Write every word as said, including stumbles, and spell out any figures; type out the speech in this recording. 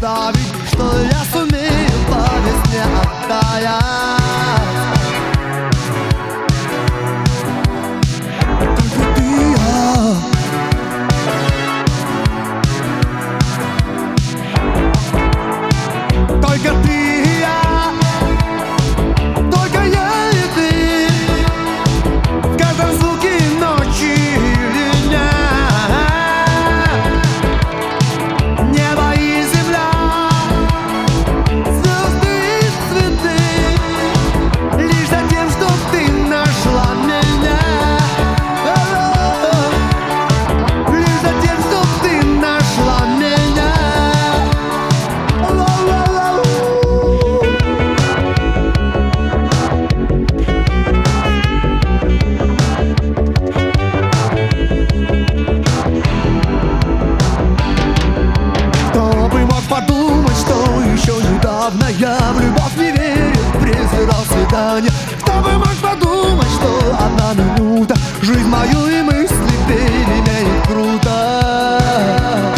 представить, что я сумею по весне оттаять. Только ты и я. Только ты и я. Только я и ты. В каждом звуке ночи или дня. Небо и земля, звезды и цветы, лишь за тем, что ты нашла меня. Лишь за тем, что ты нашла меня. Кто бы мог подумать, что еще недавно я в любовь не верил, презирал свидания. Кто бы мог подумать, что одна минута жизнь мою и мысли переменит круто.